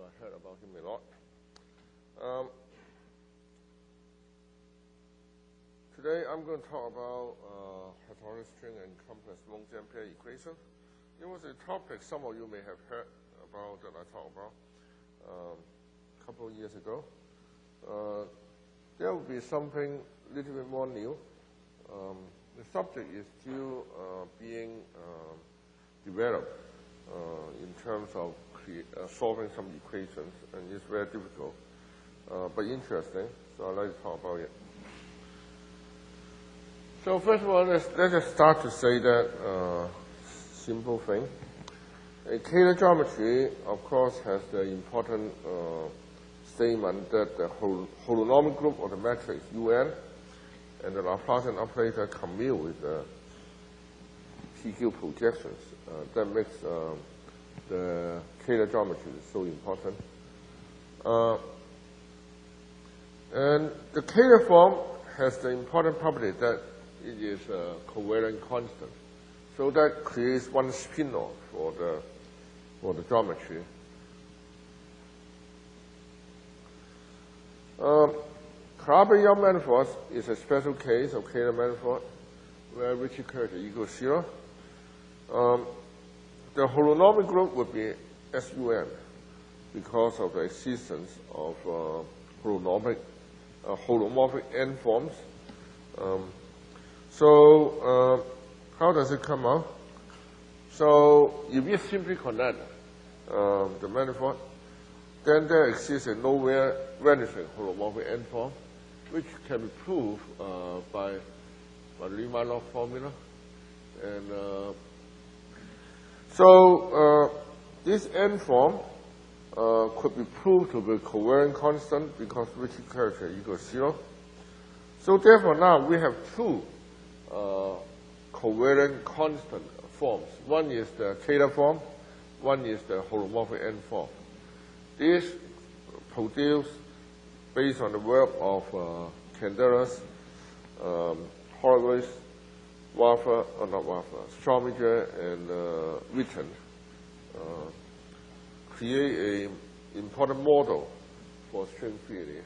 heard about him a lot. Today I'm going to talk about Hattori string and complex Monge-Ampere equation. It was a topic some of you may have heard about that I talked about a couple of years ago. There will be something a little bit more new. The subject is still being developed in terms of solving some equations, and it's very difficult, but interesting, so I'd like to talk about it. So first of all, let's just start to say that simple thing. A Kähler geometry, of course, has the important statement that the holonomic group of the matrix UN and the Laplacian operator commute with the PQ projections. That makes the Kähler geometry so important. And the Kähler form has the important property that it is a covariant constant. So that creates one spin-off for the geometry. Calabi-Yau manifolds is a special case of Kähler manifold where Ricci curvature equals 0. The holonomic group would be SUN because of the existence of holomorphic n forms. So how does it come out? So if you simply connect the manifold, then there exists a nowhere vanishing holomorphic n form, which can be proved by Riemann-Roch formula. And so this n form could be proved to be covariant constant because Ricci curvature equals 0. So therefore now we have two covariant constant forms. One is the Kähler form, one is the holomorphic n form. These produce, based on the work of Candelas, Horowitz, Strominger, and Witten, create an important model for string theory.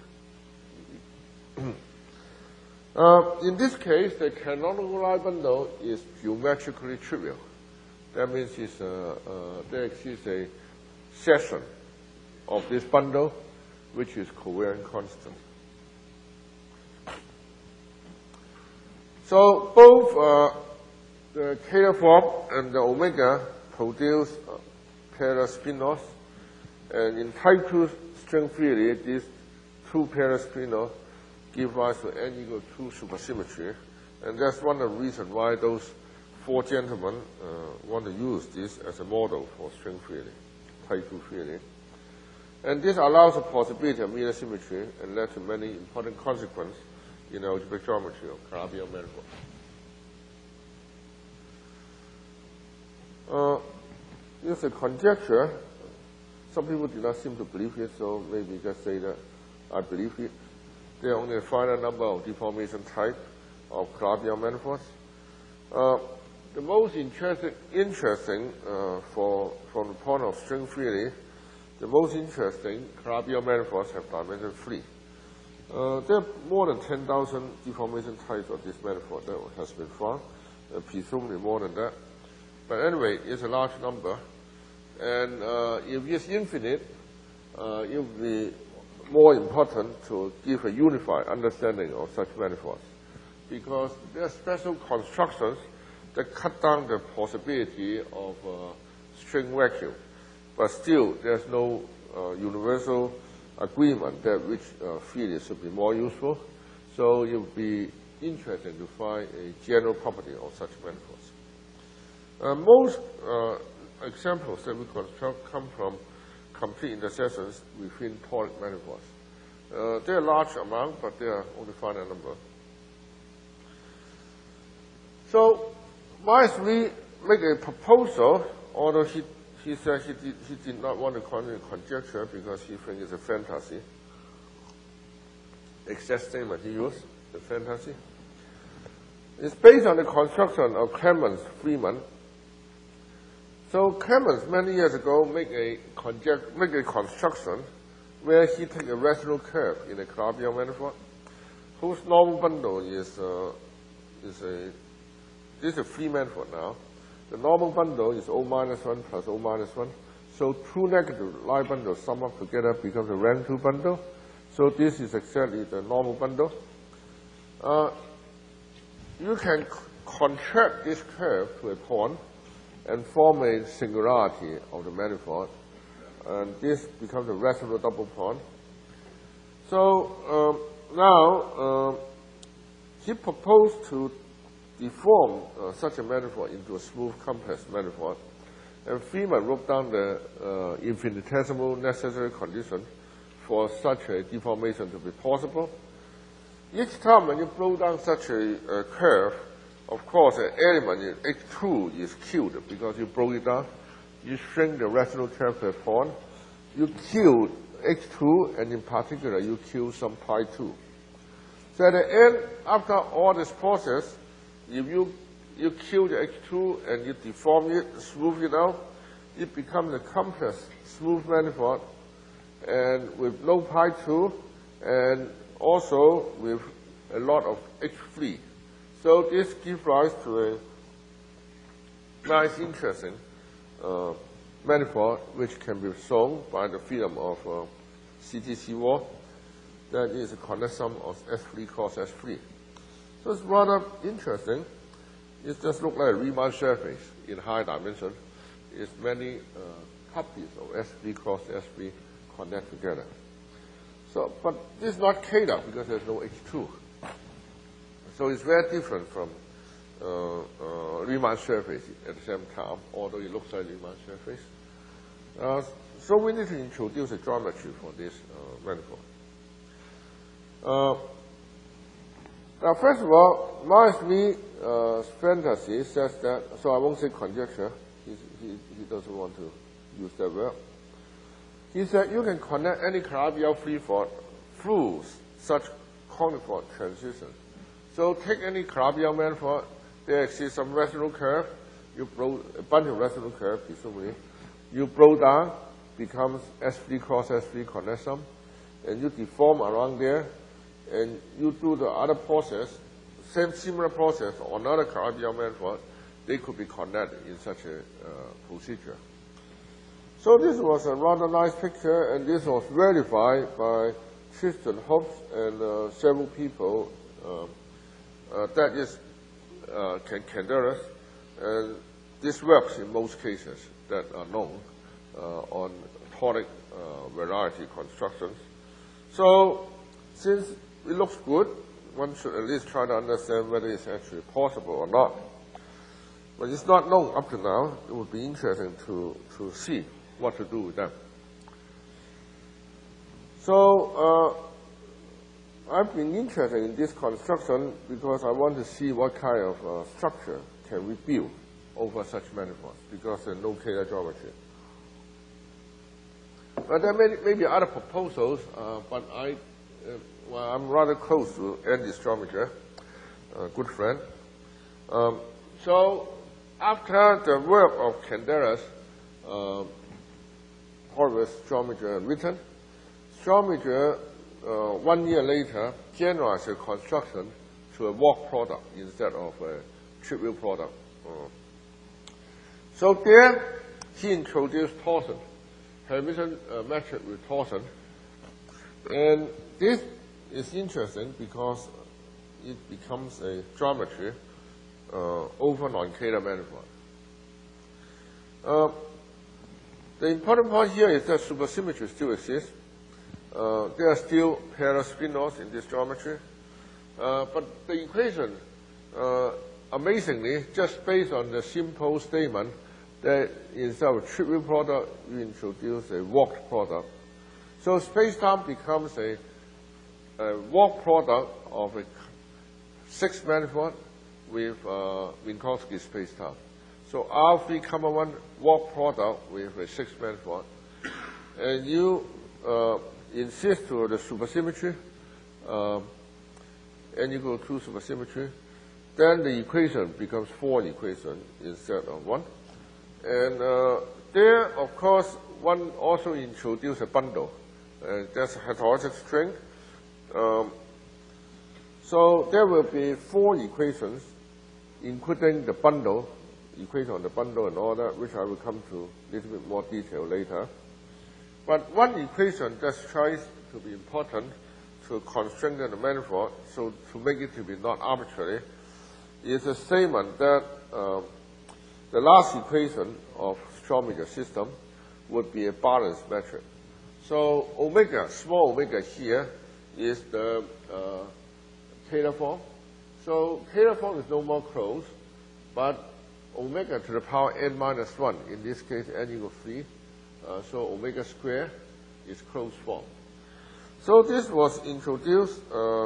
In this case, the canonical line bundle is geometrically trivial. That means there exists a section of this bundle which is covariant constant. So both the Kähler form and the omega produce parallel spin-offs, and in type 2 string theory, these two parallel spin-offs give rise to n equal 2 supersymmetry, and that's one of the reasons why those four gentlemen want to use this as a model for string theory, type 2 theory. And this allows the possibility of Miller symmetry and led to many important consequences in algebraic geometry of Calabi-Yau manifold. It's a conjecture. Some people do not seem to believe it, so maybe just say that I believe it. There are only a finite number of deformation types of Calabi-Yau manifolds. The most interesting from the point of string theory, the most interesting Calabi-Yau manifolds have dimension 3. There are more than 10,000 deformation types of this manifold that has been found, presumably more than that. But anyway, it's a large number. And if it's infinite, it will be more important to give a unified understanding of such manifolds, because there are special constructions that cut down the possibility of string vacuum. But still, there's no universal agreement that which theory should be more useful. So it would be interesting to find a general property of such manifolds. Most examples that we construct come from complete intersections within toric manifolds. There are a large amount, but there are only finite number. So Myers-Leigh made a proposal, although he said he did not want to call it a conjecture because he thinks it's a fantasy. Exact statement he used, the fantasy. It's based on the construction of Clemens-Freeman So Clemens, many years ago, make a construction where he take a rational curve in a Calabi-Yau manifold, whose normal bundle is a free manifold now. The normal bundle is O-1 plus O-1. So two negative line bundles sum up together becomes a rank 2 bundle. So this is exactly the normal bundle. You can contract this curve to a point and form a singularity of the manifold. And this becomes a rational double point. So now he proposed to deform such a manifold into a smooth complex manifold. And Feynman wrote down the infinitesimal necessary condition for such a deformation to be possible. Each time when you blow down such a curve, of course, an element in H2 is killed because you blow it down. You shrink the rational curve to a point. You kill H2, and in particular, you kill some pi 2. So at the end, after all this process, if you kill the H2 and you deform it, smooth it out, it becomes a complex, smooth manifold, and with no pi 2, and also with a lot of H3. So this gives rise to a nice, interesting manifold which can be shown by the theorem of CT-C1. That is a connect sum of S3 cross S3. So it's rather interesting. It just looks like a Riemann surface in high dimension. It's many copies of S3 cross S3 connect together. So, but this is not K-Dot because there's no H2. So it's very different from Riemann surface at the same time, although it looks like Riemann surface. So we need to introduce a geometry for this manifold. Now, first of all, Miles-Lee's fantasy says that, so I won't say conjecture, he doesn't want to use that word. He said you can connect any Calabi-Yau freeform through such coniform transitions. So take any Calabi-Yau manifold, there exists some rational curve, you blow a bunch of rational curves, presumably. You blow down, becomes S3 cross S3 connect sum, and you deform around there, and you do the other process, similar process on another Calabi-Yau manifold, they could be connected in such a procedure. So this was a rather nice picture, and this was verified by Tristan Hobbs and several people. That is Canderas, and this works in most cases that are known on tonic variety constructions. So since it looks good, one should at least try to understand whether it's actually possible or not. But it's not known up to now. It would be interesting to see what to do with them. So I've been interested in this construction because I want to see what kind of structure can we build over such manifolds, because there's no K-Dot geometry. But there may be other proposals, but I'm rather close to Andy's geometry, a good friend. So after the work of Canderas, Horvath's geometry written, geometry 1 year later generalized the construction to a walk product instead of a trivial product. So there he introduced torsion, Hermitian metric with torsion. And this is interesting because it becomes a geometry over non-K-Dot manifold. The important point here is that supersymmetry still exists. There are still parallel spin-offs in this geometry. But the equation, amazingly, just based on the simple statement that instead of a trivial product, you introduce a walked product. So space-time becomes a walk product of a 6 manifold with Minkowski space-time. So R3, 1 walk product with a 6 manifold. And you insist to the supersymmetry, n equal 2 supersymmetry, then the equation becomes 4 equation instead of 1. And there, of course, one also introduced a bundle. That's heterogeneous string. So there will be 4 equations, including the bundle, equation on the bundle and all that, which I will come to a little bit more detail later. But one equation that tries to be important to constrain the manifold, so to make it to be not arbitrary, is a statement that the last equation of Schrödinger system would be a balanced metric. So omega, small omega here, is the Taylor form. So Taylor form is no more closed, but omega to the power n minus 1, in this case n equals 3, so omega squared is closed form. So this was introduced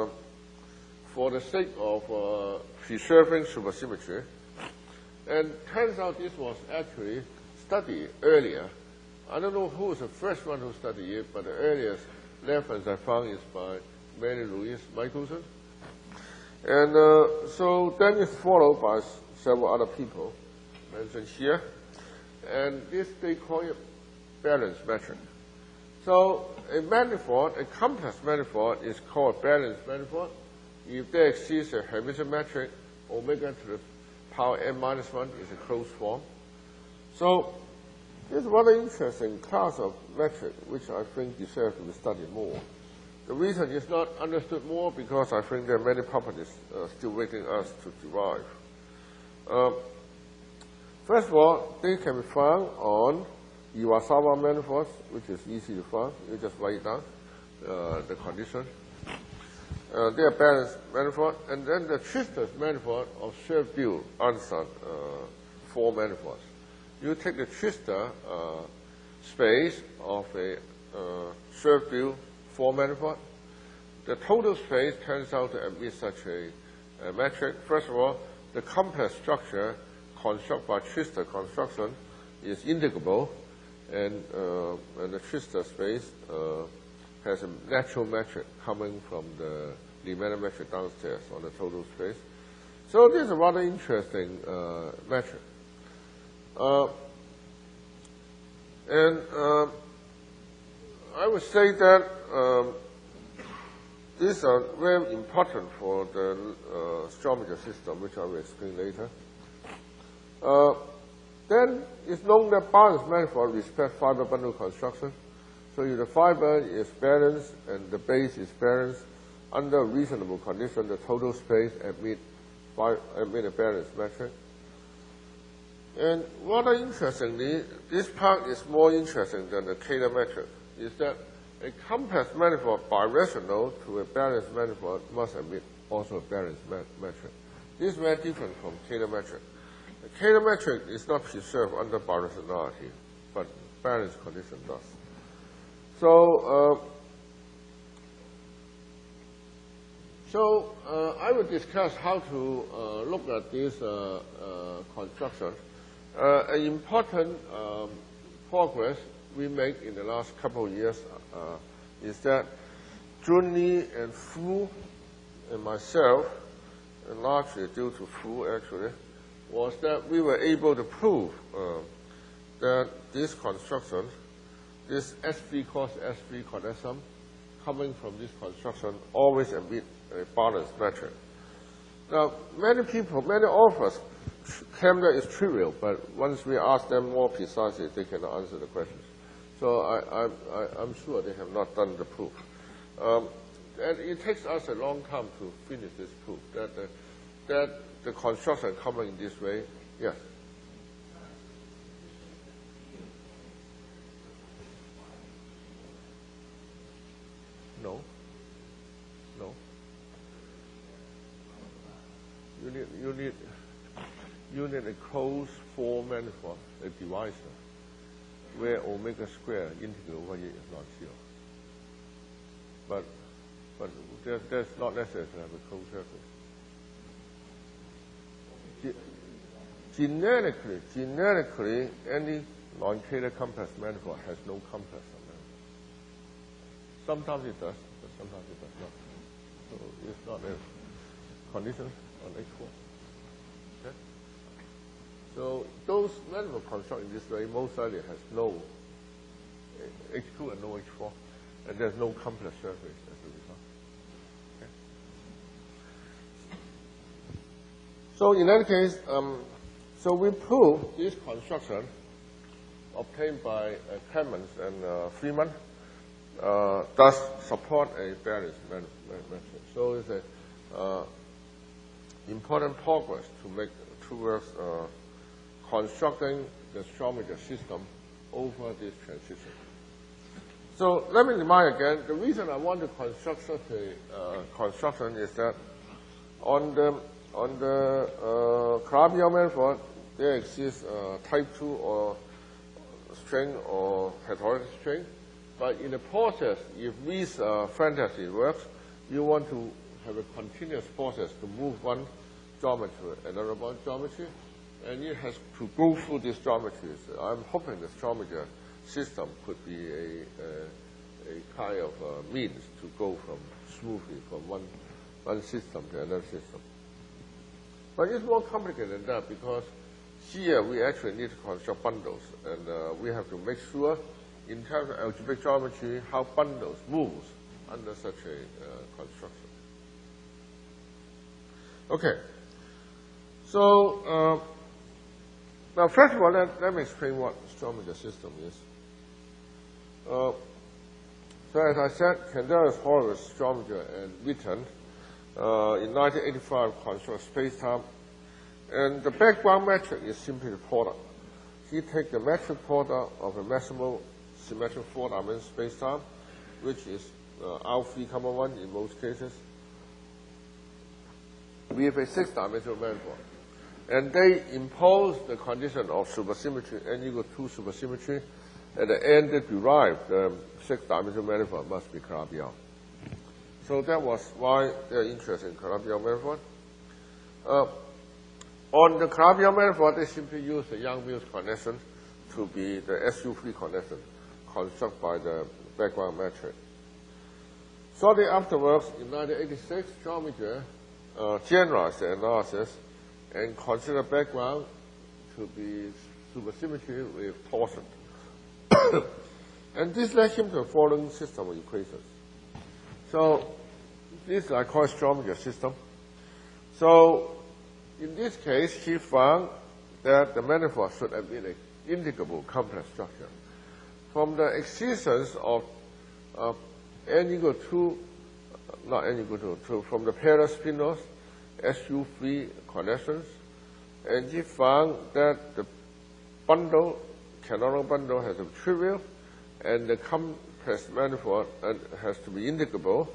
for the sake of preserving supersymmetry. And turns out this was actually studied earlier. I don't know who was the first one who studied it, but the earliest reference I found is by Mary Louise Michelson. And so then it's followed by several other people mentioned here. And this, they call it balanced metric. So a manifold, a complex manifold, is called balanced manifold if there exists a Hermitian metric, omega to the power n minus 1 is a closed form. So this is a rather interesting class of metric which I think deserves to be studied more. The reason it's not understood more because I think there are many properties still waiting us to derive. First of all, they can be found on Iwasawa manifolds, which is easy to find. You just write down the condition. They are balanced manifold. And then the Twistor's manifold of Schur-Bill answered 4 manifolds. You take the Twistor space of a Schur-Bill 4 manifold. The total space turns out to admit such a metric. First of all, the complex structure constructed by Twistor construction is integrable, and the Twistor space has a natural metric coming from the Riemann metric downstairs on the total space. So this is a rather interesting metric. I would say that these are very important for the Schrödinger system, which I will explain later. Then it's known that balanced manifold respect fiber bundle construction. So if the fiber is balanced and the base is balanced, under a reasonable condition, the total space admit a balanced metric. And rather interestingly, this part is more interesting than the Taylor metric, is that a complex manifold birational to a balanced manifold must admit also a balanced metric. This is very different from Taylor metric. The Taylor metric is not preserved under birationality, but balanced condition does. So, I will discuss how to look at this construction. An important progress we make in the last couple of years is that Junli and Fu and myself, and largely due to Fu actually, was that we were able to prove that this construction, this SV cos SV codesum, coming from this construction, always admit a balanced metric. Now, many people, many authors claim that it's trivial, but once we ask them more precisely, they cannot answer the questions. So I'm sure they have not done the proof. And it takes us a long time to finish this proof, that the construction coming in this way, yes. No. No. You need a closed form manifold, a divisor, where omega square integral over it is not zero. But that's not necessary to have a closed surface. Generically, any non-Taylor complex manifold has no complex on them. Sometimes it does, but sometimes it does not. So it's not a condition on H4. Okay? So those manifold constructed in this way most likely has no H2 and no H4, and there's no complex surface as a result. Okay. So in that case, so we prove this construction obtained by Clemens and Freeman does support a Barish metric. So it's a important progress to make towards constructing the Schrödinger system over this transition. So let me remind again, the reason I want to construct such a construction is that on the Calabi-Yau manifold, there exists type 2 or string or heterogeneous string. But in the process, if this fantasy works, you want to have a continuous process to move one geometry to another one geometry, and it has to go through these geometries. I'm hoping the Schrödinger system could be a kind of means to go smoothly from one system to another system. But it's more complicated than that because here we actually need to construct bundles, and we have to make sure in terms of algebraic geometry how bundles moves under such a construction. Okay. So now first of all, let me explain what Schrödinger system is. So as I said, Candelas, Horowitz, Schrödinger, and Witten in 1985 construct space-time, and the background metric is simply the product. He takes the metric product of a maximal symmetric 4-dimensional space-time, which is R3, 1 in most cases. We have a 6-dimensional manifold. And they impose the condition of supersymmetry, n equal 2 supersymmetry. At the end, they derive the 6-dimensional manifold must be Calabi-Yau. So that was why they're interested in Calabi-Yau manifold. On the Calabi-Yau manifold, they simply use the Yang-Mills connection to be the SU3 connection constructed by the background metric. Shortly afterwards, in 1986, Schrödinger generalized the analysis and considered background to be supersymmetry with torsion. And this led him to the following system of equations. So this I call Schrödinger system. So in this case, he found that the manifold should have been an integrable complex structure. From the existence of n equal to, not n equal to, from the parallel spinors, SU3 connections, and he found that the bundle, canonical bundle, has a trivial, and the complex manifold has to be integrable.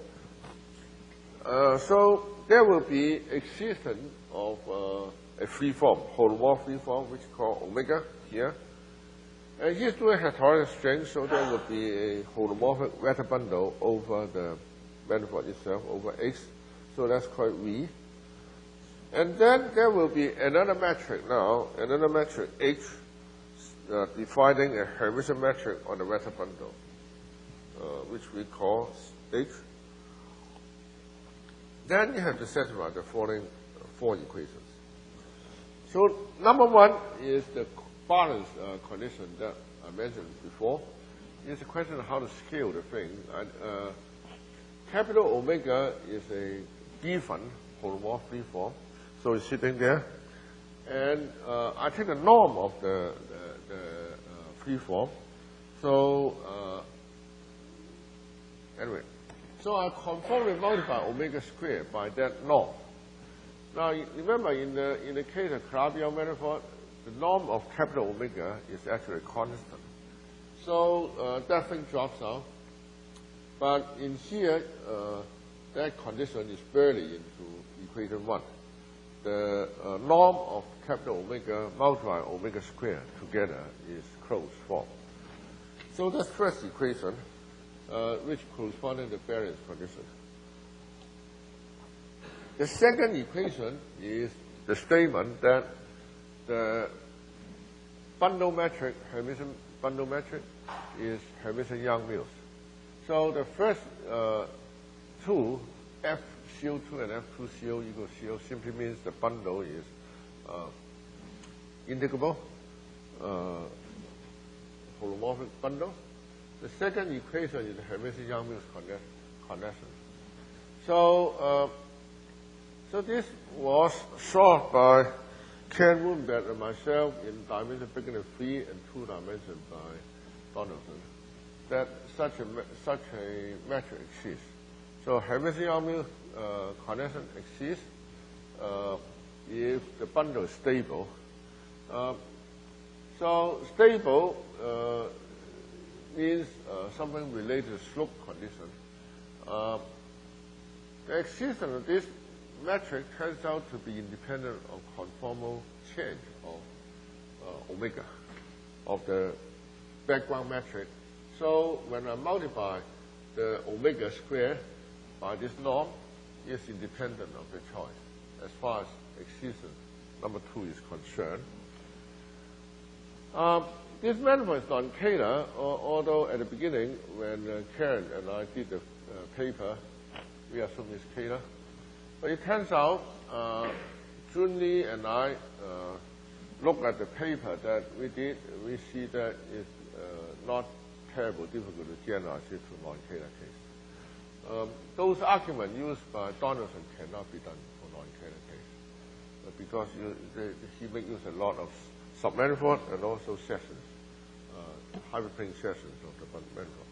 So there will be existence of a free form, holomorph free form, which is called omega here. And here's doing heterogeneous string, so there will be a holomorphic vector bundle over the manifold itself, over X. So that's called V. And then there will be another metric now, another metric H, defining a Hermitian metric on the vector bundle, which we call H. Then you have to satisfy the following 4 equations. So number 1 is the balance condition that I mentioned before. It's a question of how to scale the thing. Capital omega is a given holomorph free form, so it's sitting there. And I take the norm of the free form. So anyway, so I conformally multiply omega squared by that norm. Now remember, in the case of Calabi-Yau manifold, the norm of capital omega is actually constant. So that thing drops out. But in here, that condition is barely into equation 1. The norm of capital omega multiplied omega squared together is closed form. So that's first equation, which corresponds to the variance condition. The second equation is the statement that the bundle metric, Hermitian bundle metric, is Hermitian Yang-Mills. So the first two, FCO2 and F2CO equals CO, simply means the bundle is integrable holomorphic bundle. The second equation is the Hermitian-Yang-Mills connection. So this was solved by Ken Woudenberg and myself in dimension bigger than 3 and 2 dimensions by Donaldson, that such a metric exists. So Hermitian-Yang-Mills connection exists if the bundle is stable. So stable means something related to slope condition. The existence of this metric turns out to be independent of conformal change of omega, of the background metric. So when I multiply the omega squared by this norm, it's independent of the choice as far as existence number 2 is concerned. This manifold is non-Kähler, although at the beginning when Karen and I did the paper, we assumed it's Kähler. But it turns out Jun Lee and I looked at the paper that we did. We see that it's not terribly difficult to generalize it to non-Kähler case. Those arguments used by Donaldson cannot be done for non-Kähler case because he makes use a lot of submanifold and also sessions, hyperplane sessions of the manifold.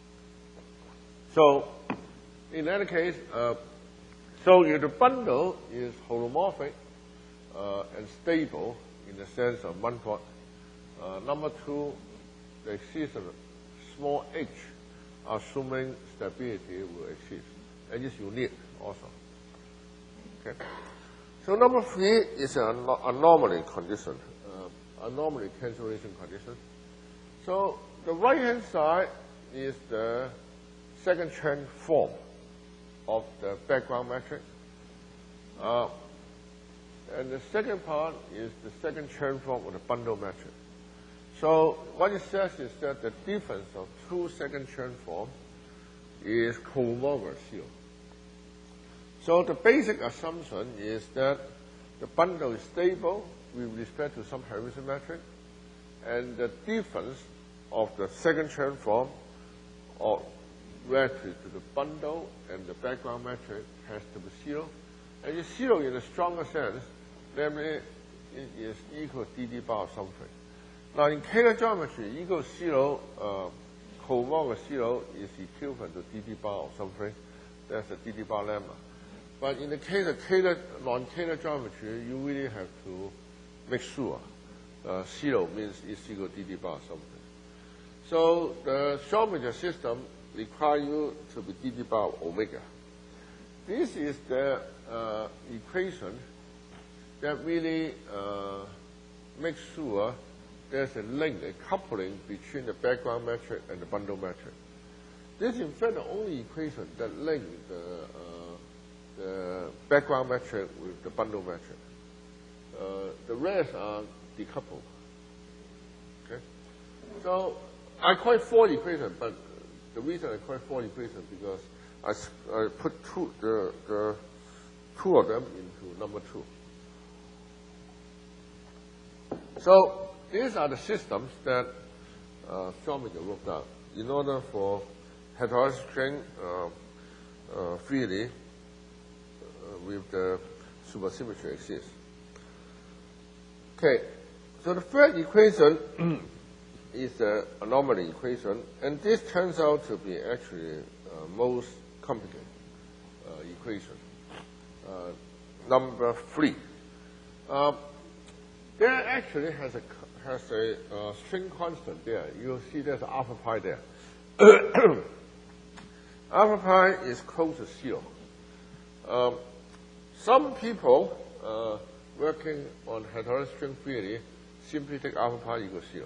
So in any case, so if the bundle is holomorphic and stable in the sense of Mumford, number 2, the existence of small h, assuming stability will exist, and it's unique also. Okay. So number 3 is an anomaly condition, anomaly cancellation condition. So the right-hand side is the second chain form of the background metric. And the second part is the second chain form of the bundle metric. So what it says is that the difference of 2 second chain forms is cohomologous 0. So the basic assumption is that the bundle is stable with respect to some Hermitian metric, and the difference of the second chain form or relative to the bundle and the background metric has to be 0. And it's 0 in a stronger sense, namely it is equal to dd bar of something. Now in Kähler geometry, equal 0, cohomologous 0 is equivalent to dd bar of something. That's a dd bar lemma. But in the case of non-Kähler geometry, you really have to make sure 0 means it's equal to dd bar of something. So the Schrödinger system requires you to be dd bar of omega. This is the equation that really makes sure there's a link, a coupling between the background metric and the bundle metric. This is in fact the only equation that links the background metric with the bundle metric. The rest are decoupled. Okay? So I call it 4 equations, but the reason I call it 4 equations because I put the 2 of them into number 2. So these are the systems that Schrödinger worked out in order for heterogeneous string theory with the supersymmetry exists. Okay, so the third equation is the anomaly equation, and this turns out to be actually most complicated equation. Number 3. There actually has a string constant there. You'll see there's alpha pi there. Alpha pi is close to 0. Some people working on heterogeneous string theory simply take alpha pi equals 0.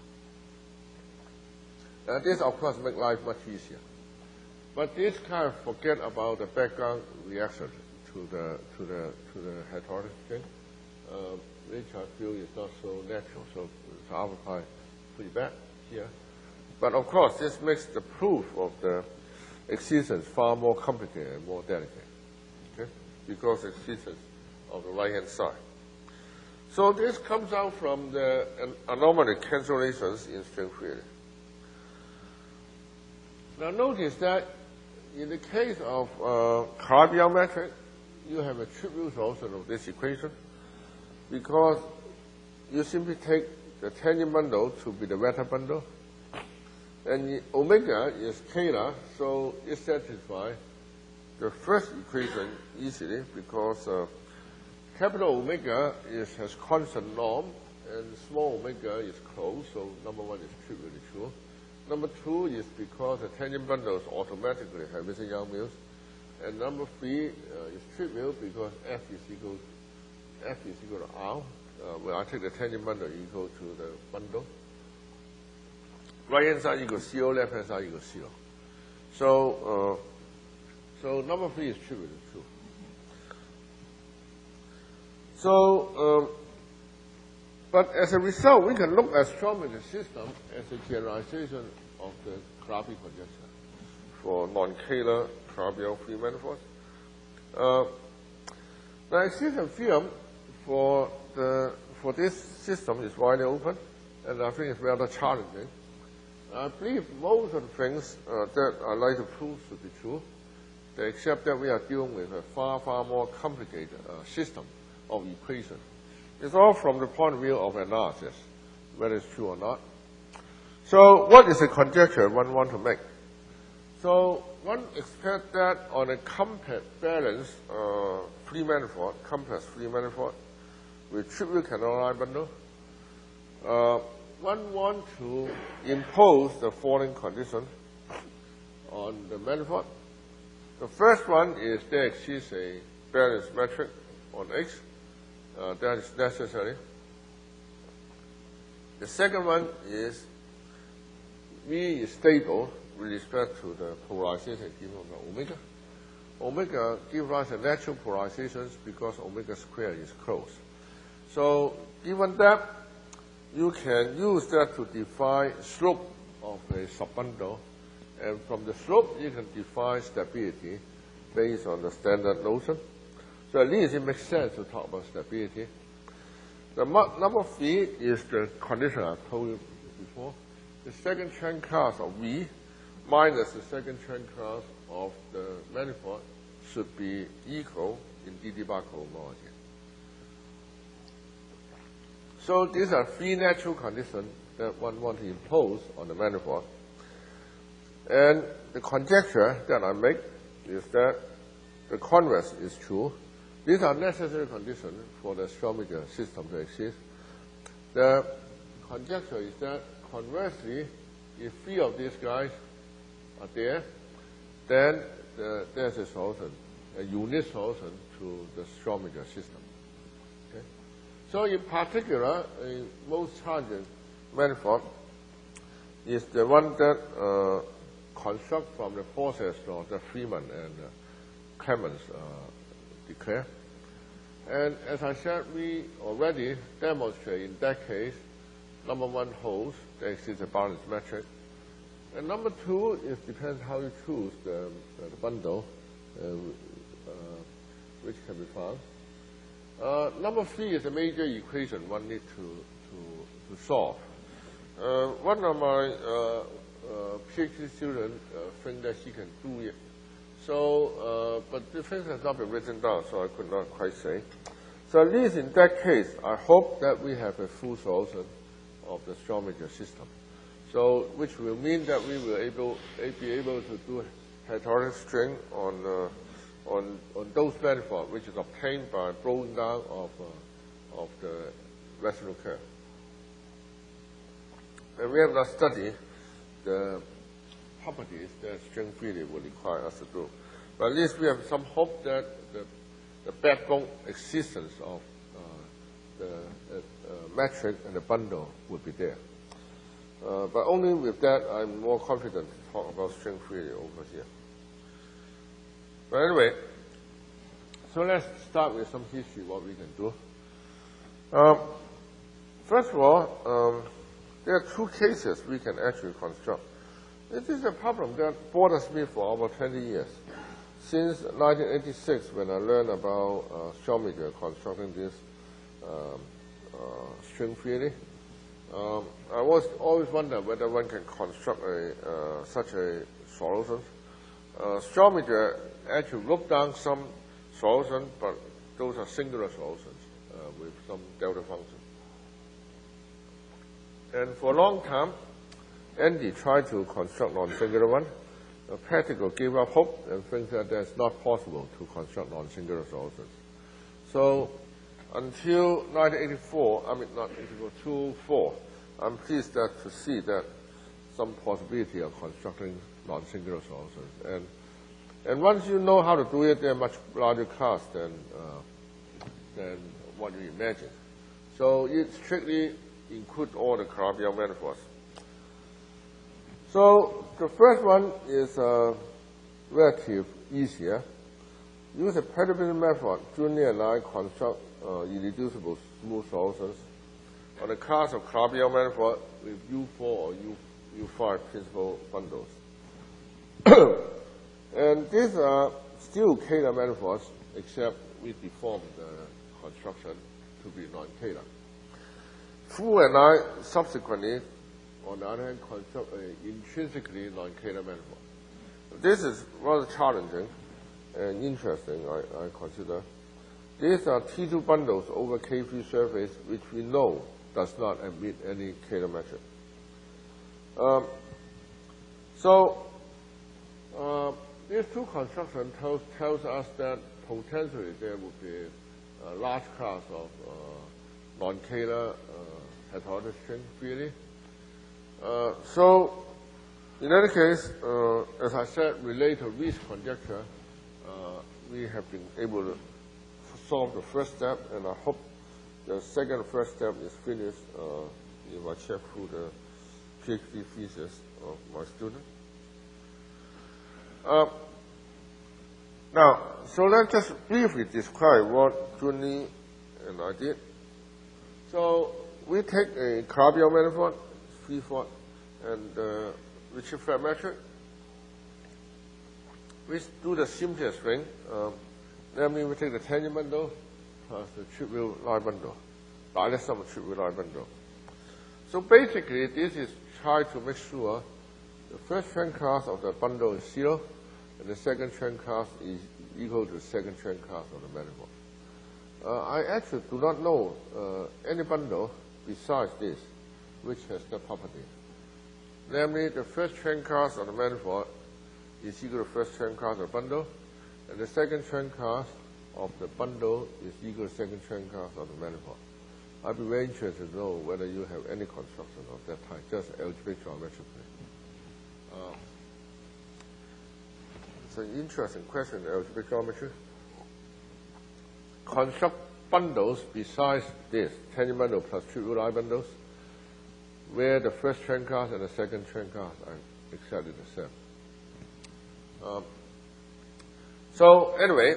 This, of course, makes life much easier. But this kind of forget about the background reaction to the heterogeneous string, which I feel is not so natural. So alpha pi is pretty bad here. But of course, this makes the proof of the existence far more complicated and more delicate. Okay? Because existence of the right-hand side. So this comes out from the anomaly cancellations in string theory. Now notice that in the case of Calabi-Yau metric, you have a trivial solution of this equation because you simply take the tangent bundle to be the vector bundle, and the omega is scalar, so it satisfies the first equation easily because capital omega has constant norm and small omega is closed, so number one is trivially true. Number two is because the tangent bundles automatically have Witten-Young mills. And number three is trivial because F is equal to R. When I take the tangent bundle equal to the bundle. Right hand side equals 0, left hand side equals 0. So number three is trivially true. So, but as a result, we can look at Schrödinger system as a generalization of the Calabi conjecture for non-scalar Calabi-Yau free manifolds. The existence theorem for this system is widely open, and I think it's rather challenging. I believe most of the things that I like to prove should be true, except that we are dealing with a far, far more complicated system of equations. It's all from the point of view of analysis, whether it's true or not. So what is the conjecture one wants to make? So one expects that on a compact balanced free manifold, complex free manifold, with trivial canonical bundle, one wants to impose the following condition on the manifold. The first one is there exists a balanced metric on X. That is necessary. The second one is V is stable with respect to the polarization given by omega. Omega gives rise to natural polarizations because omega squared is closed. So given that, you can use that to define slope of a subbundle, and from the slope you can define stability based on the standard notion. So at least it makes sense to talk about stability. The number three is the condition I told you before. The second Chern class of V minus the second Chern class of the manifold should be equal in Dirichlet cohomology. So these are three natural conditions that one wants to impose on the manifold. And the conjecture that I make is that the converse is true. These are necessary conditions for the Schrödinger system to exist. The conjecture is that conversely, if three of these guys are there, then there's a solution, a unique solution to the Schrödinger system. Okay? So in particular, a most challenging manifold is the one that constructs from the forces law that Freeman and Clemens declare. And as I said, we already demonstrate in that case, number one holds, there exists a balanced metric. And number two, it depends how you choose the bundle, which can be found. Number three is a major equation one needs to solve. One of my PhD students think that she can do it. So, but the things has not been written down, so I could not quite say. So at least in that case, I hope that we have a full solution of the Schrödinger system. So, which will mean that we will be able to do heterotic string on those manifolds, which is obtained by blowing down of the Resinus curve. And we have not studied the properties that string theory will require us to do. But at least we have some hope that the backbone existence of the metric and the bundle will be there. But only with that I'm more confident to talk about string theory over here. But anyway, so let's start with some history, what we can do. First of all, there are two cases we can actually construct. This is a problem that bothers me for over 20 years. Since 1986, when I learned about Schrödinger constructing this string theory. I always wonder whether one can construct such a solution. Schrödinger actually wrote down some solutions, but those are singular solutions with some delta function. And for a long time, Andy tried to construct non-singular one. Practical gave up hope and thinks that it's not possible to construct non-singular solutions. So until 1984, not 84, 2004, I'm pleased to see that some possibility of constructing non-singular solutions. And once you know how to do it, they're much larger class than what you imagine. So it strictly includes all the Calabi-Yau manifolds. So the first one is relatively easier. Use a predicate method. Junior and I construct irreducible smooth solutions on a class of Calabi-Yau manifold with U4 or U5 principal bundles. And these are still Kähler manifolds, except we deformed the construction to be non-Kähler. Fu and I subsequently, on the other hand, construct an intrinsically non-Kähler manifold. This is rather challenging and interesting, I consider. These are T2 bundles over K3 surface, which we know does not admit any Kähler metric. These two constructions tells us that potentially there would be a large class of non-Kähler heterogeneous string theory. So in any case, as I said, related to Riesz conjecture, we have been able to solve the first step, and I hope the second and first step is finished if I check through the PhD thesis of my student. Now, so let's just briefly describe what Junli and I did. So we take a Calabi-Yau manifold, Freeford, and Ritchie-Flat metric. We do the simplest thing. Namely, we take the tangent bundle plus the trivial line bundle, Dirichlet sum of trivial line bundle. So basically, this is try to make sure the first trend class of the bundle is 0, and the second trend class is equal to the second trend class of the manifold. I actually do not know any bundle besides this which has that property. Namely, the first trend class of the manifold is equal to the first trend class of the bundle, and the second trend class of the bundle is equal to the second trend class of the manifold. I'd be very interested to know whether you have any construction of that type, just algebraic geometrically. It's an interesting question, algebraic geometry. Construct bundles besides this, tangent bundle plus trivial line bundles, where the first trend class and the second trend class are exactly the same. So anyway,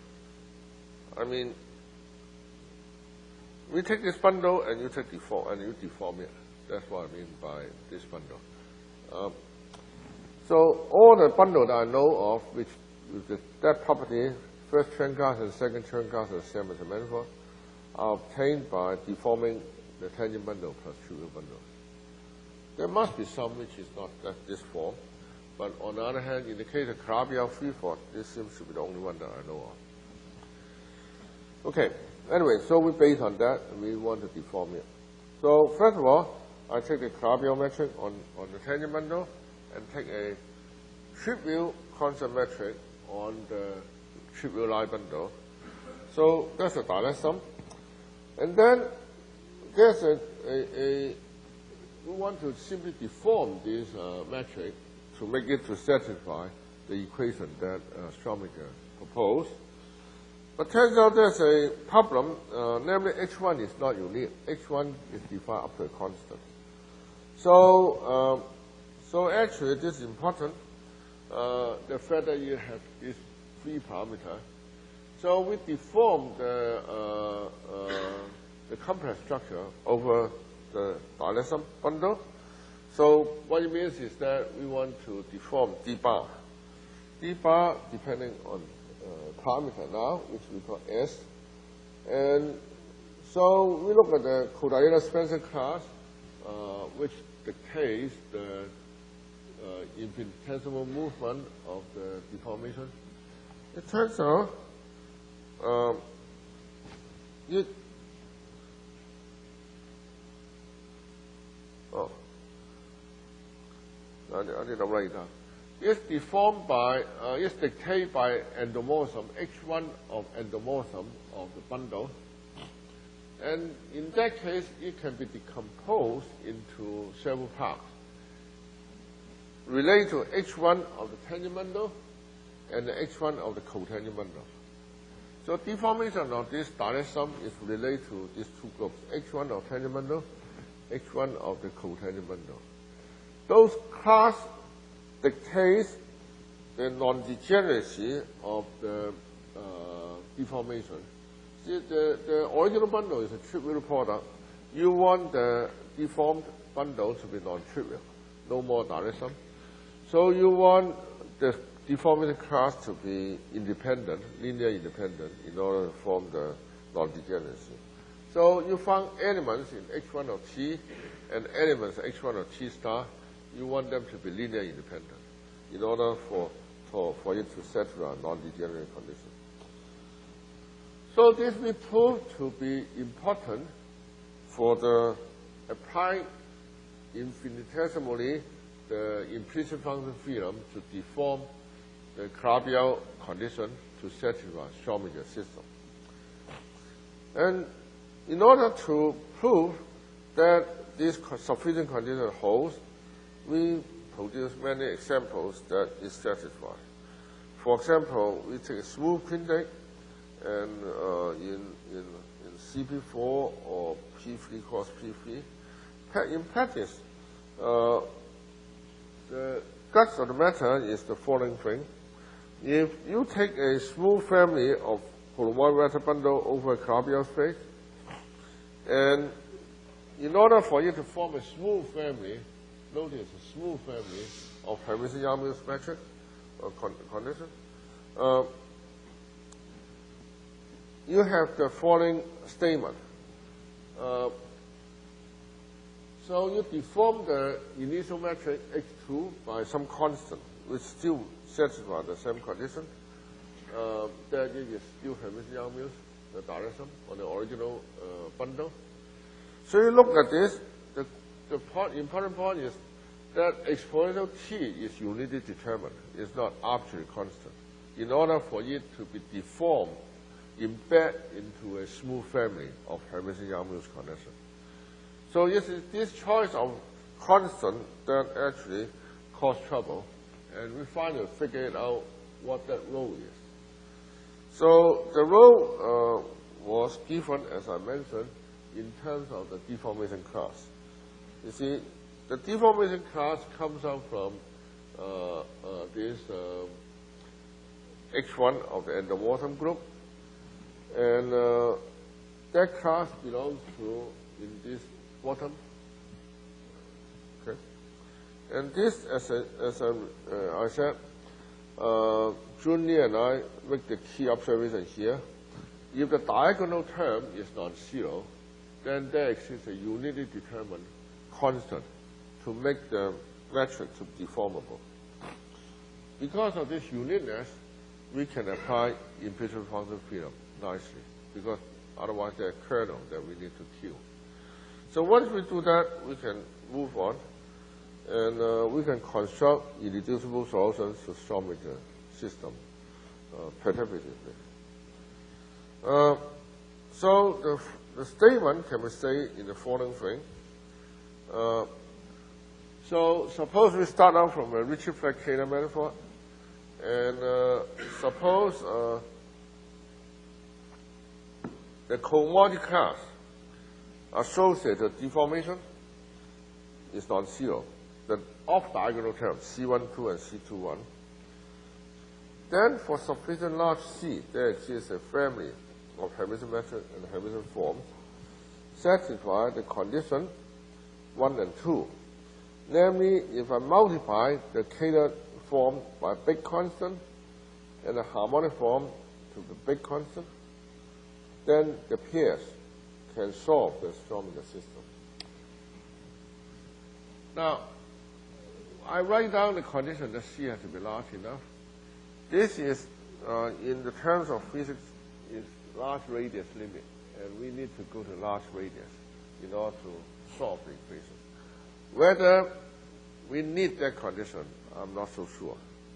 we take this bundle and you take deform, and you deform it. That's what I mean by this bundle. So all the bundle that I know of, which with that property, first trend class and second trend class are the same as the manifold, are obtained by deforming the tangent bundle plus trivial bundles. There must be some which is not this form, but on the other hand, in the case of Calabi-Yau Freeford, this seems to be the only one that I know of. Okay, anyway, so we base on that, and we want to deform it. So first of all, I take the Calabi-Yau metric on the tangent bundle, and take a trivial constant metric on the trivial line bundle. So that's a Dirichlet sum. And then there's we want to simply deform this metric to make it to satisfy the equation that Schrödinger proposed. But turns out there's a problem, namely H1 is not unique. H1 is defined up to a constant. So actually this is important, the fact that you have this 3 parameter. So we deform the complex structure over the Dirichlet sum bundle. So what it means is that we want to deform D bar. D bar depending on parameter now, which we call S. And So we look at the Kodaira-Spencer class, which dictates the infinitesimal movement of the deformation. It turns out I need to write down. It's deformed by, it's dictated by endomorphism, H1 of endomorphism of the bundle. And in that case, it can be decomposed into several parts related to H1 of the tangent bundle and the H1 of the cotangent bundle. So deformation of this direct sum is related to these two groups, H1 of tangent bundle, H1 of the cotangent bundle. Those class dictates the non-degeneracy of the deformation. See, the original bundle is a trivial product. You want the deformed bundle to be non-trivial, no more direct sum. So you want the deformation class to be independent, linear independent, in order to form the non-degeneracy. So you found elements in H1 of T and elements in H1 of T star. You want them to be linear independent in order for it to satisfy a non-degenerate condition. So this we proved to be important for the applying infinitesimally the implicit function theorem to deform the Calabi-Yau condition to satisfy Schrödinger system. And in order to prove that this sufficient condition holds, we produce many examples that is satisfied. For example, we take a smooth quintet and in CP4 or P3 cross P3. In practice, the guts of the matter is the following thing. If you take a smooth family of polynomial vector bundle over a Calabi-Yau space, and in order for you to form a smooth family, notice a smooth family of Hermitian-Yang-Mills matrix condition, you have the following statement. So you deform the initial matrix H2 by some constant, which still satisfies the same condition. That it is still Hermitian-Yang-Mills, the direct sum on the original bundle. So you look at this. The important point is that exponential T is unity determined. It's not arbitrary constant. In order for it to be deformed, embed into a smooth family of Hermitian-Yang-Mills condition. So it is this choice of constant that actually caused trouble, and we finally figured out what that rho is. So the rho was given, as I mentioned, in terms of the deformation class. You see, the deformation class comes out from this H1 of the endomorphism group, and that class belongs to in this bottom. Okay, and this, as I said, Jun Lee and I make the key observation here. If the diagonal term is non-zero, then there exists a unity determined constant to make the matrix deformable. Because of this uniqueness, we can apply implicit function theorem nicely, because otherwise there's a kernel that we need to kill. So once we do that, we can move on, and we can construct irreducible solutions to Schrödinger system perturbatively. So the statement can be said in the following thing. So suppose we start out from a Ricci-Fleck-Kähler manifold, and suppose the cohomology class associated deformation is non-zero. The off-diagonal terms, C12 and C21. Then for sufficient large C, there exists a family of Hermitian metric and Hermitian forms satisfy the condition 1 and 2. Namely, if I multiply the Kähler form by big constant and the harmonic form to the big constant, then the pairs can solve the Schrödinger system. Now, I write down the condition that C has to be large enough. This is, in the terms of physics, is large radius limit, and we need to go to large radius in order to solve the equation. Whether we need that condition, I'm not so sure.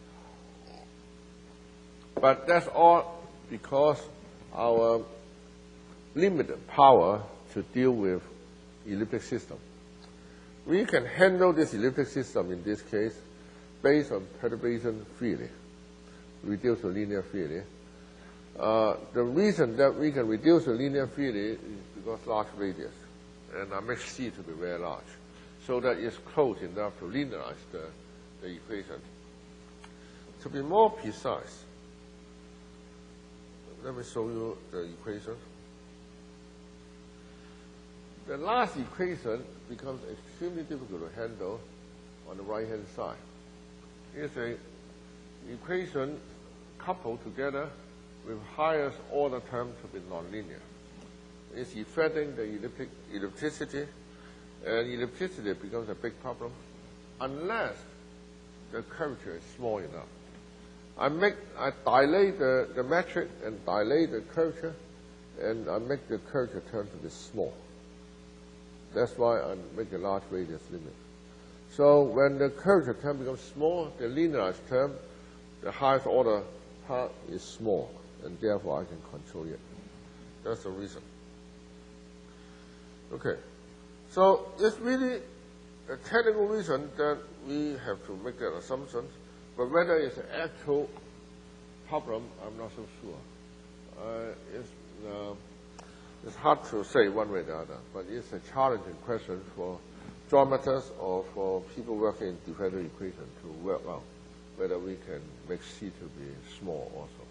But that's all because our limited power to deal with elliptic system. We can handle this elliptic system in this case based on perturbation freely, reduce to linear freely. The reason that we can reduce the linear freely is because large radius, and I make C to be very large, so that it's close enough to linearize the equation. To be more precise, let me show you the equation. The last equation becomes extremely difficult to handle on the right-hand side. It's an equation coupled together with highest order term to be nonlinear. It's affecting the ellipticity, and ellipticity becomes a big problem unless the curvature is small enough. I dilate the metric and dilate the curvature, and I make the curvature term to be small. That's why I make a large radius limit. So when the curvature term becomes small, the linearized term, the highest order part is small, and therefore I can control it. That's the reason. Okay. So it's really a technical reason that we have to make that assumption, but whether it's an actual problem, I'm not so sure. It's hard to say one way or the other, but it's a challenging question for geometers or for people working in differential equation to work out whether we can make C to be small also.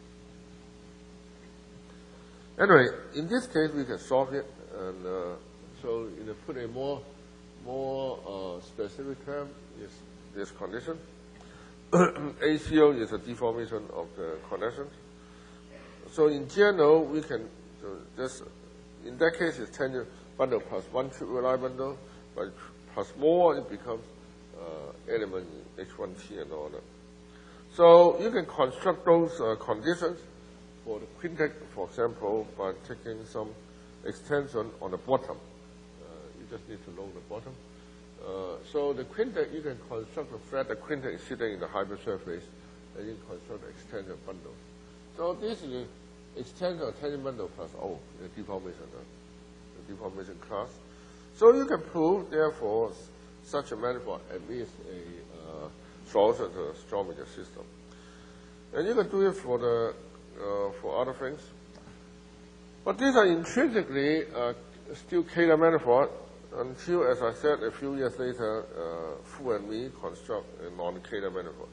Anyway, in this case, we can solve it, and so to put a more specific term is this condition. ACO is a deformation of the connection. So in general, we can just, in that case, it's tangent bundle plus one triple line bundle, but plus more, it becomes element H1T and all that. So you can construct those conditions for the quintet, for example, by taking some extension on the bottom. You just need to know the bottom. So the quintet, you can construct a flat, the quintet is sitting in the hypersurface, and you can construct an extension bundle. So this is the extension of tangent bundle plus O, the deformation class. So you can prove, therefore, such a manifold at least a solution to the Schrödinger system. And you can do it for the for other things. But these are intrinsically still Kähler manifold until, as I said, a few years later, Fu and me construct a non-Kähler manifold.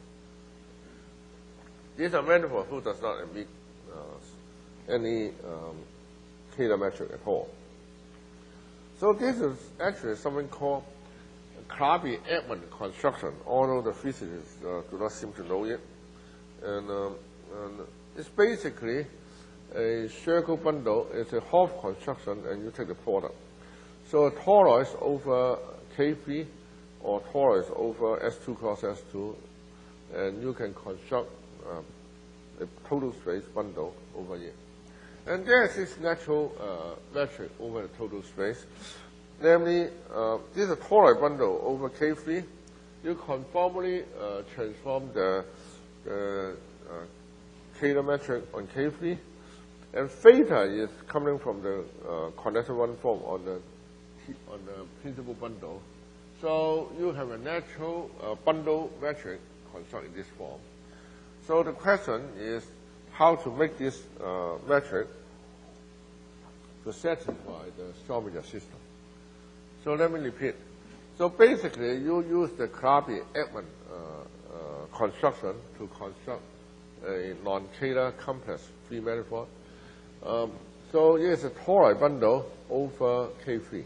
These are manifold who does not emit any Kähler metric at all. So this is actually something called Krabbe-Eckman construction, although the physicists do not seem to know it. And it's basically a circle bundle. It's a Hopf construction, and you take the product. So a toroid over K3 or toroid over S2 cross S2, and you can construct a total space bundle over here. And there's this natural metric over the total space. Namely, this is a toroid bundle over K3. You conformally transform the Kähler metric on K3, and theta is coming from the connected one form on the principal bundle. So you have a natural bundle metric constructed in this form. So the question is how to make this metric to satisfy the Schrödinger system. So let me repeat. So basically, you use the Krabbe-Eckman construction to construct a non-Kähler complex free manifold. So here's a toroid bundle over K3.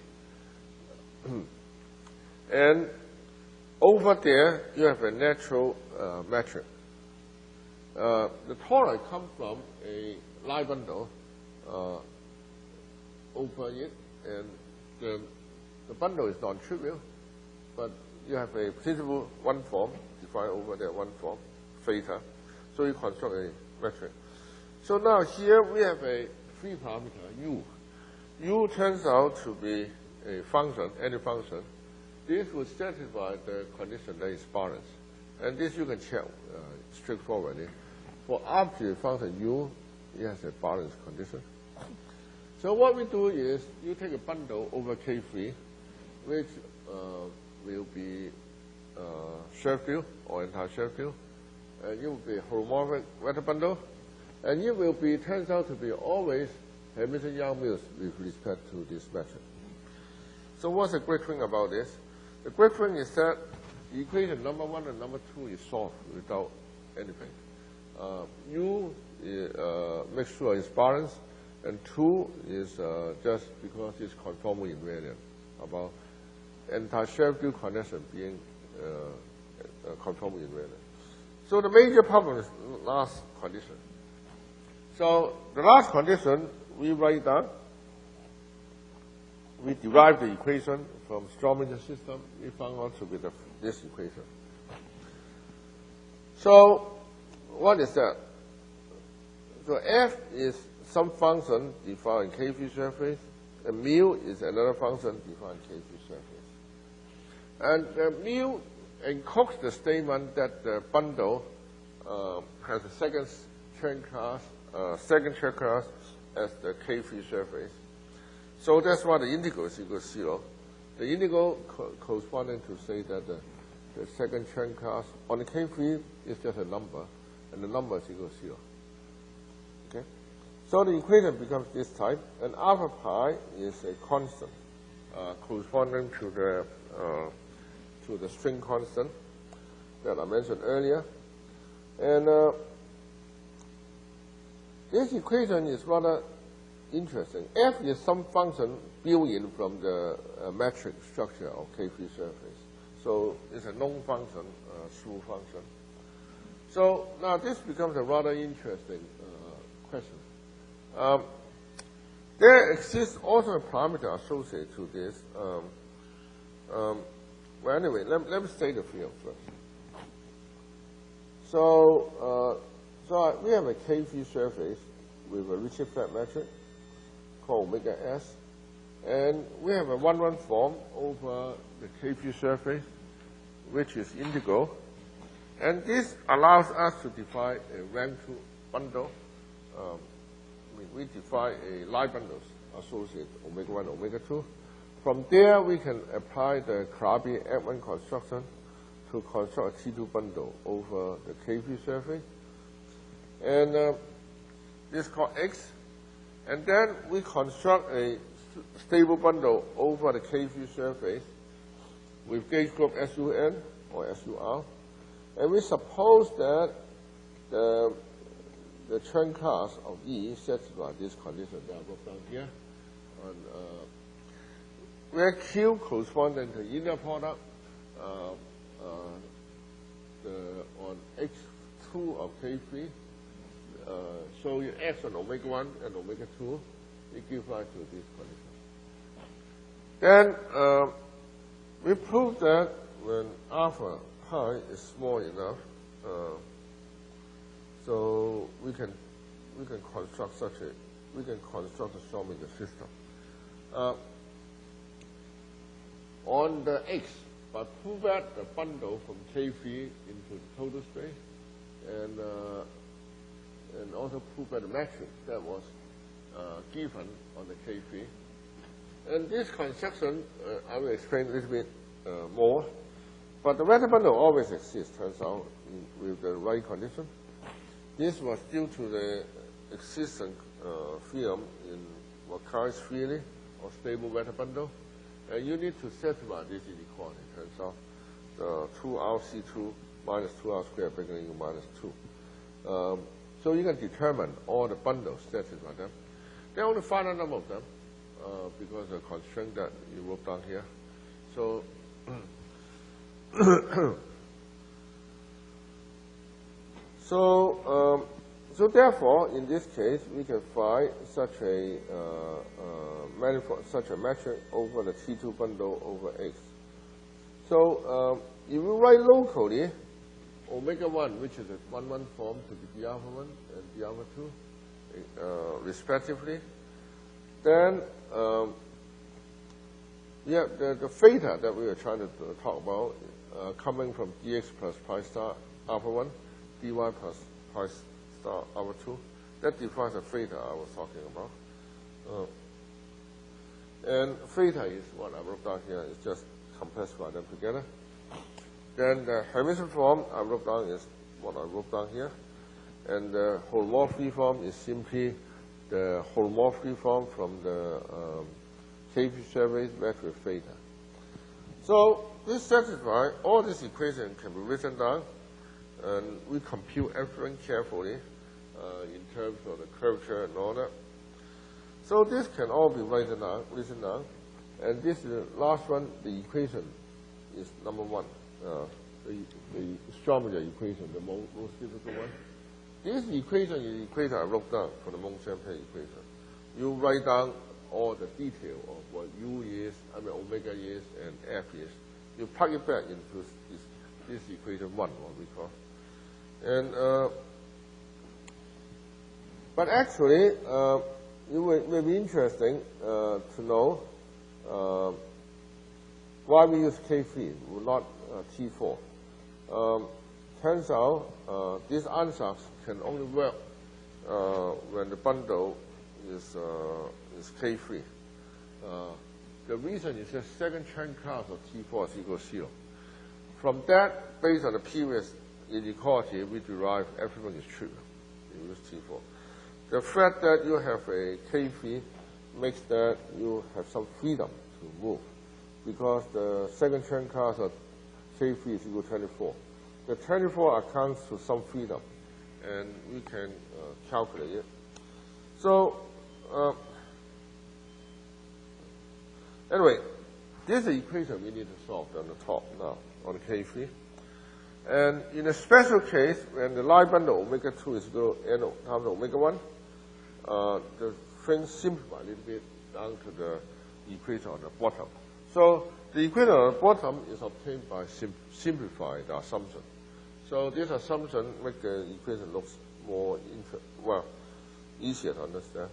And over there, you have a natural metric. The toroid comes from a line bundle over it, and the bundle is non-trivial, but you have a principal one form defined over that one form, theta. So you construct a metric. So now here we have a three parameter, u. U turns out to be a function, any function. This will satisfy the condition that is balanced. And this you can check straightforwardly. For arbitrary function u, it has a balanced condition. So what we do is you take a bundle over K3, which will be Sheffield or entire Sheffield, and it will be a holomorphic vector bundle, and it will be turns out to be always Hamilton-Young-Mills with respect to this metric. So what's the great thing about this? The great thing is that equation number 1 and number 2 is solved without anything. U make sure it's balanced, and 2 is just because it's conformal invariant about anti-Sheffield connection being conformal invariant. So the major problem is the last condition. So the last condition we write down. We derive the equation from Schrödinger system. We found out to be this equation. So what is that? So f is some function defined in K3 surface, and mu is another function defined in K3 surface. And mu encodes the statement that the bundle has a second Chern class as the K3 surface. So that's why the integral is equal to 0. The integral corresponding to say that the second Chern class on the K3 is just a number, and the number is equal to 0. Okay? So the equation becomes this type, and alpha pi is a constant corresponding to the string constant that I mentioned earlier. And this equation is rather interesting. F is some function built in from the metric structure of K3 surface. So it's a known function, through function. So now this becomes a rather interesting question. There exists also a parameter associated to this. Well, anyway, let me state the field first. So, we have a K3 surface with a Ricci flat metric called omega s, and we have a 1-1 form over the K3 surface, which is integral, and this allows us to define a rank 2 bundle. We define a line bundles associated omega 1, omega 2. From there, we can apply the Calabi F1 construction to construct a T2 bundle over the K3 surface, and this is called X. And then we construct a stable bundle over the K3 surface with gauge group SUN or SUR. And we suppose that the Chern class of E satisfies this condition that I wrote down here. On, where Q corresponding to inner product on X2 of K3. So you X on omega 1 and omega 2, it gives rise to this condition. Then we prove that when alpha pi is small enough, so we can construct a Schrödinger system. On the X, but prove that the bundle from K3 into the total space, and also prove that the matrix that was given on the K3. And this construction, I will explain a little bit more. But the vector bundle always exists, turns out, with the right condition. This was due to the existing theorem in Mercalli's theory of stable vector bundle. And you need to satisfy this inequality. Turns out, 2RC2 minus 2R squared bigger than minus 2. So you can determine all the bundles, satisfy them. There are only finite number of them because of the constraint that you wrote down here. So, So therefore, in this case, we can find such a manifold, such a metric over the T2 bundle over X. So if we write locally, omega 1, which is a 1-1 form, to be d alpha 1 and d alpha 2, respectively, then the theta that we were trying to talk about, coming from dx plus pi star alpha 1, dy plus pi star alpha 2, that defines the theta I was talking about. And theta is what I wrote down here. It's just compressify them together. Then the Hermitian form I wrote down is what I wrote down here. And the holomorphic form is simply the holomorphic form from the K-Fisher-Ray's metric theta. So this satisfies all these equations can be written down, and we compute everything carefully in terms of the curvature and all that. So this can all be written down, and this is the last one. The equation is number 1, the Schrödinger equation, the most difficult one. This equation is the equation I wrote down for the Monge-Ampere equation. You write down all the detail of what U is, omega is, and F is. You plug it back into this equation 1, what we call. And but actually, it may be interesting to know why we use K3, not T4. Turns out these answers can only work when the bundle is K3. The reason is the second Chern class of T4 is equal to 0. From that, based on the previous inequality, we derive everything is true. We use T4. The fact that you have a K3 makes that you have some freedom to move, because the second Chern class of K3 is equal to 24. The 24 accounts for some freedom, and we can calculate it. So anyway, this is the equation we need to solve on the top now, on K3. And in a special case, when the line bundle omega 2 is equal to n times omega 1, the things simplify a little bit down to the equation on the bottom. So the equation on the bottom is obtained by simplifying the assumption. So this assumption makes the equation look more easier to understand.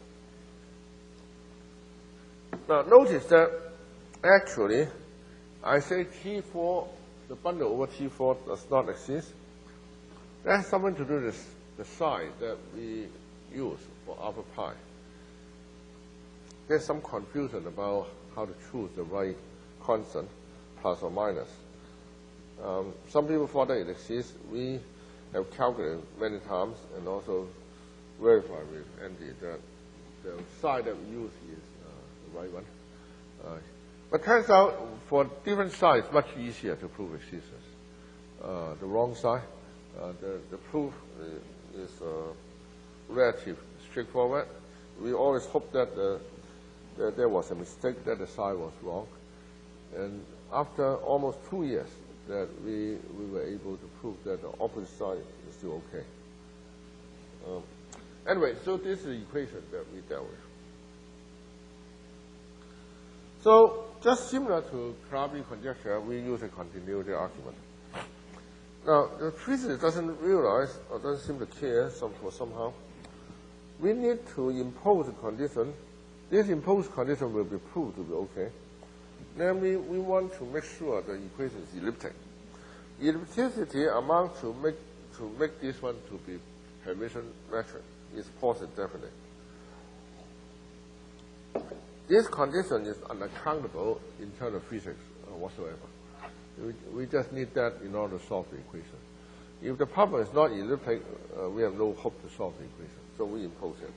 Now notice that actually I say T4, the bundle over T4 does not exist. That has something to do with the sign that we use for alpha pi. There's some confusion about how to choose the right constant, plus or minus. Some people thought that it exists. We have calculated many times and also verified with Andy that the sign that we use is the right one. But turns out for different signs, it's much easier to prove existence. The wrong sign, the proof is relatively straightforward. We always hope that there was a mistake, that the sign was wrong. And after almost 2 years, that we were able to prove that the opposite side is still okay. Anyway, so this is the equation that we dealt with. So just similar to Calabi conjecture, we use a continuity argument. Now, the physicist doesn't realize or doesn't seem to care somehow. We need to impose a condition. This imposed condition will be proved to be okay. Namely, we want to make sure the equation is elliptic. Ellipticity amounts to make this one to be Hermitian metric. It's positive definite. This condition is unaccountable in terms of physics whatsoever. We just need that in order to solve the equation. If the problem is not elliptic, we have no hope to solve the equation. So we impose it.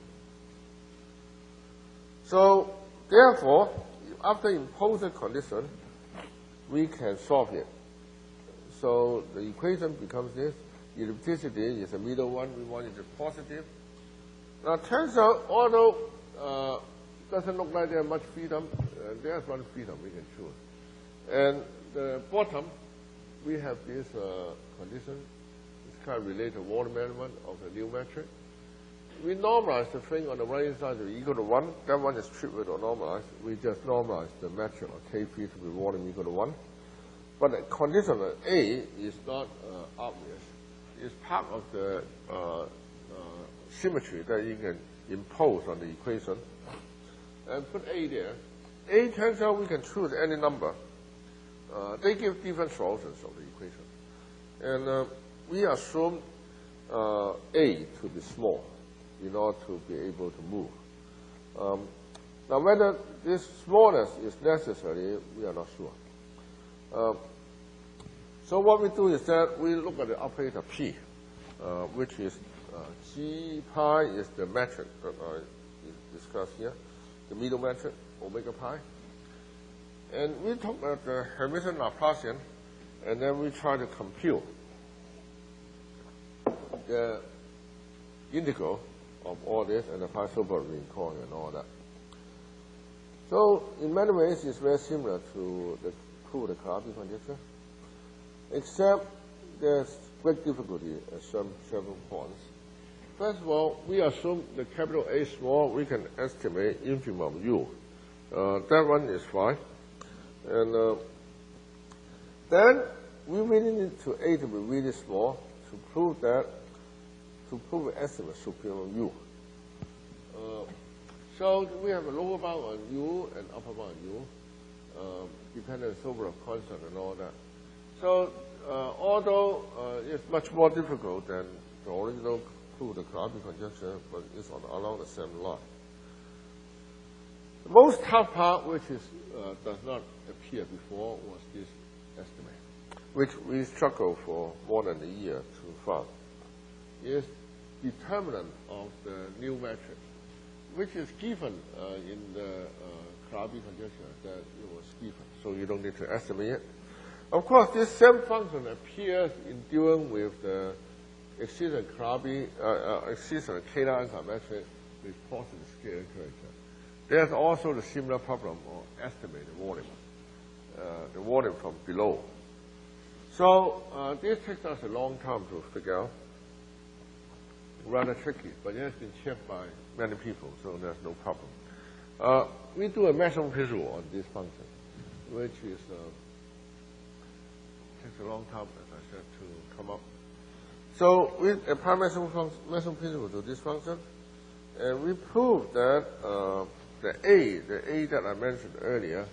So therefore, after imposing condition, we can solve it. So the equation becomes this. Ellipticity is the middle one. We want it to be positive. Now it turns out, although doesn't look like there's much freedom, there's one freedom we can choose. And the bottom, we have this condition. It's kind of related to Waldman of the new metric. we normalize the thing on the right-hand side to be equal to 1. That one is trivial or normalized. We just normalize the metric of Kp to be volume equal to 1. But the condition of A is not obvious. It's part of the symmetry that you can impose on the equation. And put A there. A turns out we can choose any number. They give different solutions of the equation. And we assume A to be small in order to be able to move. Now, whether this smallness is necessary, we are not sure. So what we do is that we look at the operator P, which is G pi is the metric that I discussed here, the middle metric, omega pi. And we took the Hermitian Laplacian, and then we try to compute the integral of all this and the pi superbeing coin and all that. So in many ways, it's very similar to the proof of the Calabi conjecture, except there's great difficulty at several points. First of all, we assume the capital A small, we can estimate infimum U. That one is fine. And then we really need to A to be really small to prove that, to prove an estimate superior U. So we have a lower bound on U and upper bound on U, dependent over a constant and all that. So although it's much more difficult than the original proof of the Calabi conjecture, but it's along the same line. The most tough part, which is does not appear before, was this estimate, which we struggled for more than a year to find. Is determinant of the new metric, which is given in the Calabi conjecture that it was given, so you don't need to estimate it. Of course, this same function appears in dealing with the existent Calabi, existent K-line metric with positive scalar character. There's also the similar problem of estimating volume, the volume from below. So this takes us a long time to figure out. Rather tricky, but it has been checked by many people, so there's no problem. We do a maximum principle on this function, which is takes a long time, as I said, to come up. So we apply maximum principle to this function, and we prove that the A that I mentioned earlier,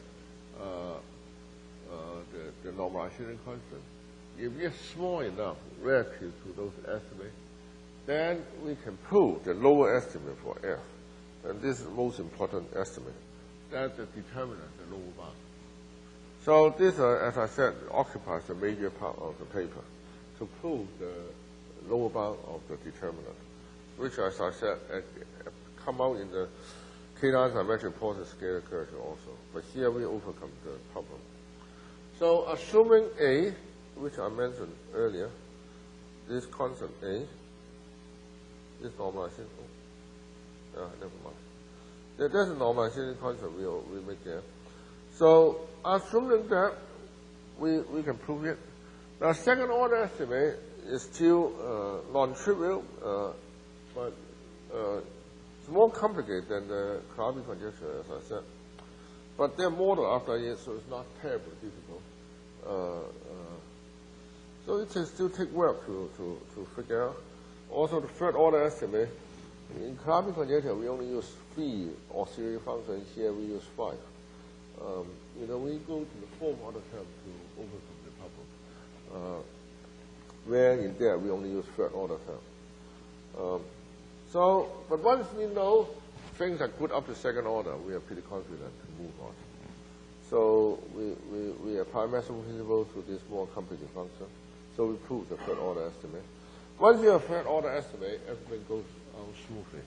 the normalization constant, if it's small enough relative to those estimates, then we can prove the lower estimate for F. And this is the most important estimate. That's the determinant, the lower bound. So this, as I said, occupies a major part of the paper to prove the lower bound of the determinant, which, as I said, come out in the K-line dimension positive scalar curvature also. But here we overcome the problem. So assuming A, which I mentioned earlier, this constant A, this normalization, never mind. There's a normalization constant we make there. So assuming that we can prove it. Now second order estimate is still non-trivial, but it's more complicated than the Calabi conjecture, as I said. But they're modeled after it, so it's not terribly difficult. So it can still take work to figure out. Also, the third order estimate, in Calabi conjecture, we only use 3 auxiliary functions. Here we use 5. We go to the fourth order term to overcome the problem. Where in there, we only use third order term. But once we know things are good up to second order, we are pretty confident to move on. So we apply maximum principle to this more complicated function. So we prove the third order estimate. Once you have third order estimate, everything goes on smoothly.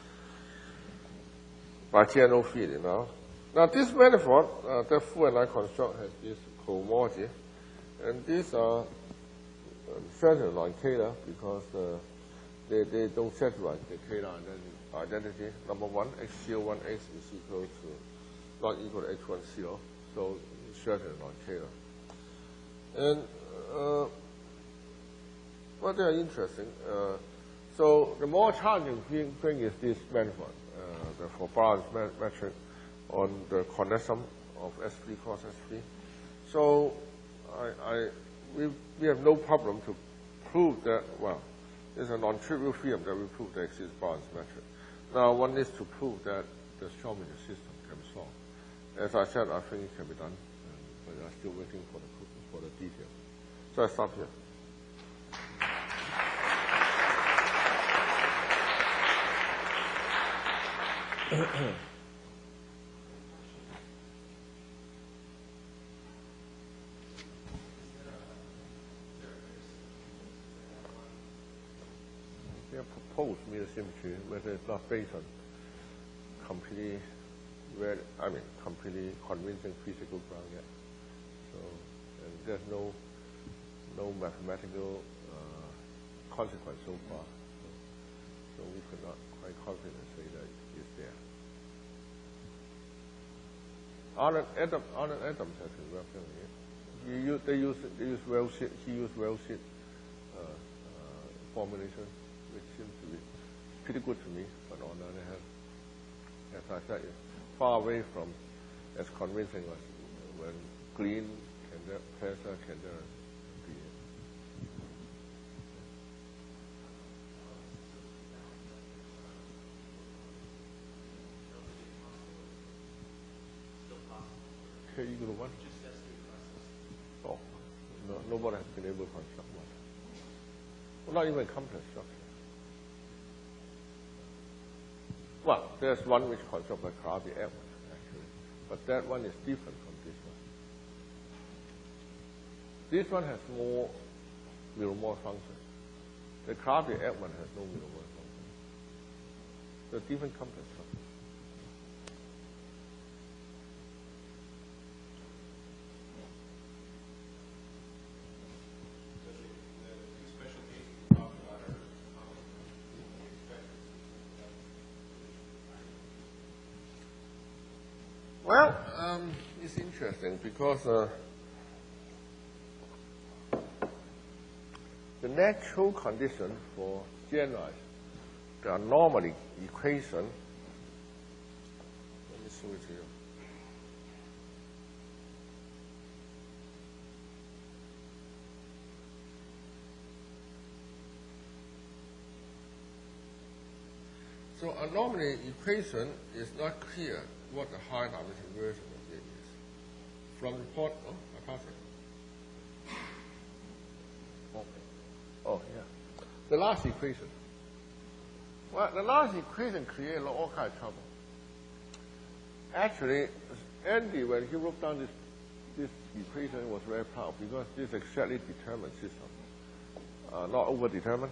By general feeling now. Now this manifold, the Fu and I construct has this cohomology, and these are certainly non-Kähler because they don't satisfy the Kähler identity. Number one, X01X is equal to, not equal to X10, so it's certainly non-Kähler. And but they are interesting. So the more challenging thing is this manifold, the four-balanced metric on the condensum of S3 cross S3. So we have no problem to prove that, well, it's a non-trivial theorem that we prove there exists balanced metric. Now one needs to prove that the geometry system can be solved. As I said, I think it can be done, but I'm still waiting for the details. So I stop here. They have proposed meter symmetry, whether it's not based on completely convincing physical ground yet. So, and there's no mathematical consequence so far. So we could not quite confidently say that it's there. Arnold Adams has been working on it. They use well-sit. He used well-sit formulation, which seems to be pretty good to me. But on the other hand, as I said, it's far away from as convincing as when Green, Kessler, Kender, be. K equal to 1? Oh, no, nobody has been able to construct one. Well, not even complex structure. Well, there's one which constructs by Calabi-Edwards, actually. But that one is different from this one. This one has more Millimore function. The Calabi-Edwards has no Millimore function. They're different complex structures. Well, it's interesting because the natural condition for generalize the anomaly equation, let me show it to you. So anomaly equation is not clear what the high dimension version of it is. From the report, I pass it. Oh, yeah. The last equation. Well, the last equation created all kinds of trouble. Actually, Andy, when he wrote down this equation, was very proud because this is exactly determined system, not over-determined.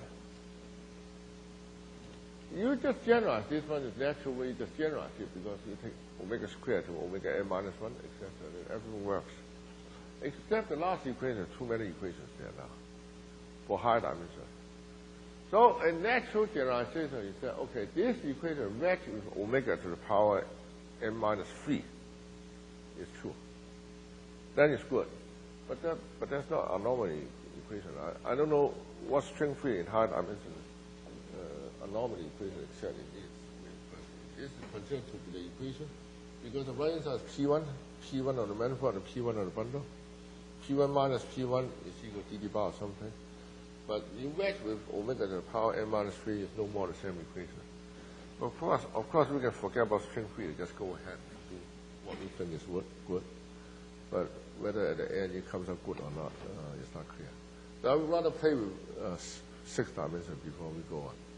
You just generalize this one is natural way, you just generalize it because you take omega squared to omega n minus 1, etc. Everything works. Except the last equation, too many equations there now for higher dimension. So a natural generalization is that, okay, this equation matches with omega to the power n minus 3 is true. Then it's good. But that's not an anomaly equation. I don't know what string field in higher dimension anomaly equation exactly is. But this is considered to be the equation because the values are P1 on the manifold, and P1 on the bundle. P1 minus P1 is equal to d bar or something. But you match with omega to the power n minus 3 is no more the same equation. Of course, we can forget about string field. Just go ahead and do what we think is good. But whether at the end it comes out good or not, it's not clear. So I would rather play with 6 dimensions before we go on.